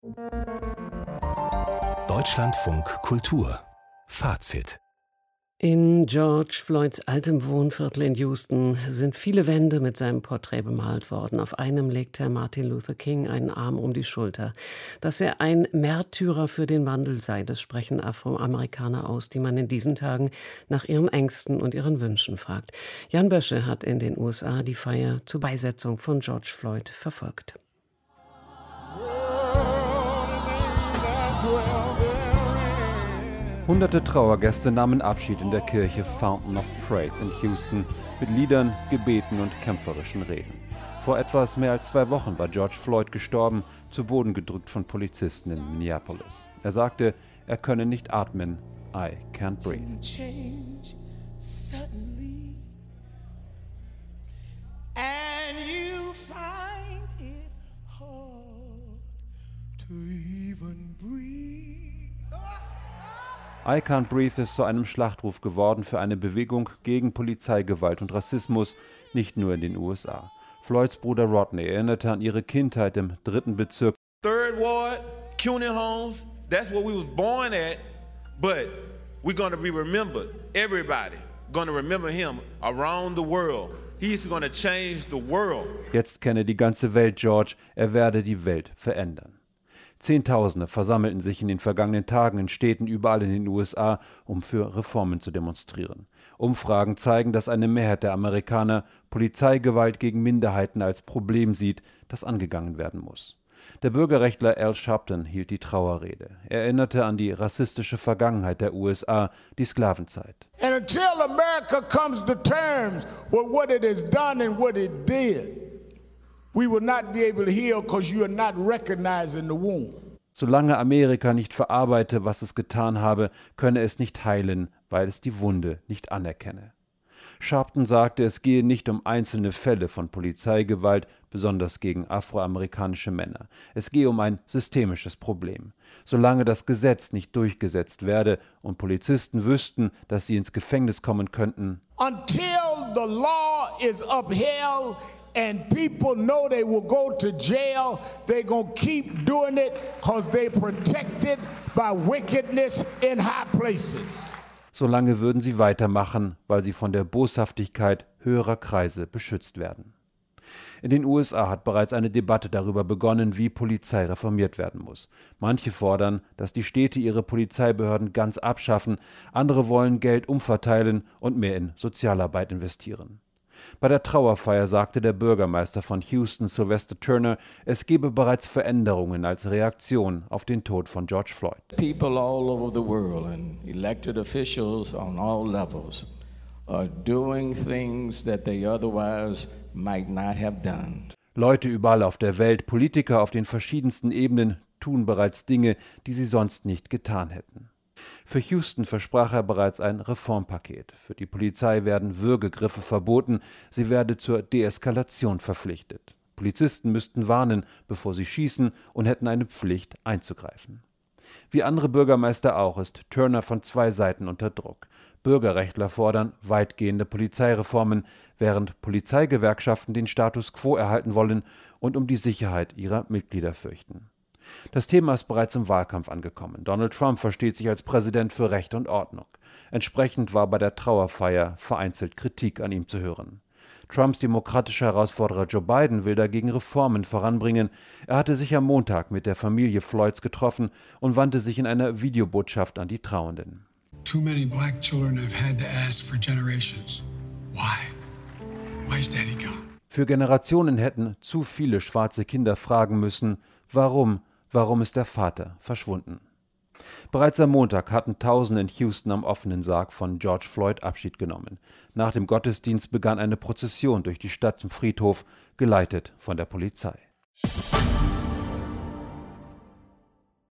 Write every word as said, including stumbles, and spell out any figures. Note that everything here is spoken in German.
Deutschlandfunk Kultur Fazit. In George Floyds altem Wohnviertel in Houston sind viele Wände mit seinem Porträt bemalt worden. Auf einem legte Martin Luther King einen Arm um die Schulter. Dass er ein Märtyrer für den Wandel sei, das sprechen Afroamerikaner aus, die man in diesen Tagen nach ihren Ängsten und ihren Wünschen fragt. Jan Bösche hat in den U S A die Feier zur Beisetzung von George Floyd verfolgt. Hunderte Trauergäste nahmen Abschied in der Kirche Fountain of Praise in Houston mit Liedern, Gebeten und kämpferischen Reden. Vor etwas mehr als zwei Wochen war George Floyd gestorben, zu Boden gedrückt von Polizisten in Minneapolis. Er sagte, er könne nicht atmen, I can't breathe. I Can't Breathe ist zu einem Schlachtruf geworden für eine Bewegung gegen Polizeigewalt und Rassismus, nicht nur in den U S A. Floyds Bruder Rodney erinnerte an ihre Kindheit im dritten Bezirk. Third Ward, CUNY Homes, that's where we was born at, but we're going to be remembered. Everybody going to remember him around the world. He's going to change the world. Jetzt kenne die ganze Welt George, er werde die Welt verändern. Zehntausende versammelten sich in den vergangenen Tagen in Städten überall in den U S A, um für Reformen zu demonstrieren. Umfragen zeigen, dass eine Mehrheit der Amerikaner Polizeigewalt gegen Minderheiten als Problem sieht, das angegangen werden muss. Der Bürgerrechtler Al Sharpton hielt die Trauerrede. Er erinnerte an die rassistische Vergangenheit der U S A, die Sklavenzeit. And until America comes to terms with what it has done and what it did, we will not be able to heal because you are not recognizing the wound. Solange Amerika nicht verarbeite, was es getan habe, könne es nicht heilen, weil es die Wunde nicht anerkenne. Sharpton sagte, es gehe nicht um einzelne Fälle von Polizeigewalt, besonders gegen afroamerikanische Männer. Es gehe um ein systemisches Problem. Solange das Gesetz nicht durchgesetzt werde und Polizisten wüssten, dass sie ins Gefängnis kommen könnten, until the law is upheld and people know they will go to jail, they're going to keep doing it because they're protected by wickedness in high places. Solange würden sie weitermachen, weil sie von der Boshaftigkeit höherer Kreise beschützt werden. In den U S A hat bereits eine Debatte darüber begonnen, wie Polizei reformiert werden muss. Manche fordern, dass die Städte ihre Polizeibehörden ganz abschaffen, andere wollen Geld umverteilen und mehr in Sozialarbeit investieren. Bei der Trauerfeier sagte der Bürgermeister von Houston, Sylvester Turner, es gebe bereits Veränderungen als Reaktion auf den Tod von George Floyd. People all over the world and elected officials on all levels are doing things that they otherwise might not have done. Leute überall auf der Welt, Politiker auf den verschiedensten Ebenen tun bereits Dinge, die sie sonst nicht getan hätten. Für Houston versprach er bereits ein Reformpaket. Für die Polizei werden Würgegriffe verboten, sie werde zur Deeskalation verpflichtet. Polizisten müssten warnen, bevor sie schießen, und hätten eine Pflicht einzugreifen. Wie andere Bürgermeister auch ist Turner von zwei Seiten unter Druck. Bürgerrechtler fordern weitgehende Polizeireformen, während Polizeigewerkschaften den Status quo erhalten wollen und um die Sicherheit ihrer Mitglieder fürchten. Das Thema ist bereits im Wahlkampf angekommen. Donald Trump versteht sich als Präsident für Recht und Ordnung. Entsprechend war bei der Trauerfeier vereinzelt Kritik an ihm zu hören. Trumps demokratischer Herausforderer Joe Biden will dagegen Reformen voranbringen. Er hatte sich am Montag mit der Familie Floyds getroffen und wandte sich in einer Videobotschaft an die Trauernden. Too many black children have had to ask for generations. Why? Why is Daddy gone? Für Generationen hätten zu viele schwarze Kinder fragen müssen, warum, warum ist der Vater verschwunden? Bereits am Montag hatten Tausende in Houston am offenen Sarg von George Floyd Abschied genommen. Nach dem Gottesdienst begann eine Prozession durch die Stadt zum Friedhof, geleitet von der Polizei.